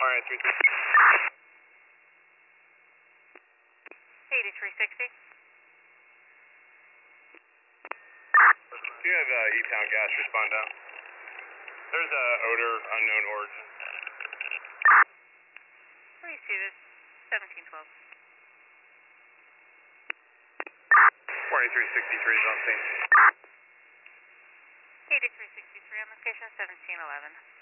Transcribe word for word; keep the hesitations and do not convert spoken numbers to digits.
Alright, three sixty. eighty-three sixty. Do you have uh, E-Town gas respond down? There's a odor, unknown origin. Please see this. seventeen twelve. twenty-three sixty-three is on scene. eighty-three sixty-three on location seventeen eleven.